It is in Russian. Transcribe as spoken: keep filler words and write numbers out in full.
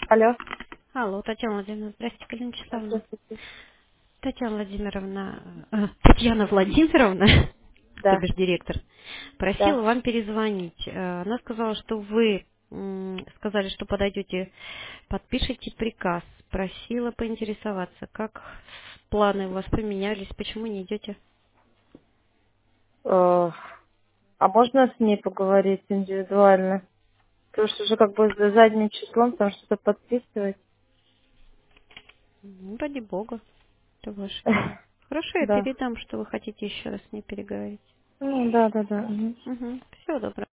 Алло. Алло, Татьяна Владимировна, здравствуйте, Галина Вячеславовна. Здравствуйте. Татьяна Владимировна, э, Татьяна Владимировна, то Да, бишь директор, да. просила вам перезвонить. Э, Она сказала, что вы м, сказали, что подойдете, подпишите приказ. Просила поинтересоваться, как планы у вас поменялись, почему не идете? Э, А можно с ней поговорить индивидуально? Потому что уже как бы за задним числом там что-то подписывать. Ну, ради бога, это ваше дело. Хорошо, я Да. передам, что вы хотите еще раз с ней переговорить. Ну, да, да, да. Мгм. Угу. Всего доброго.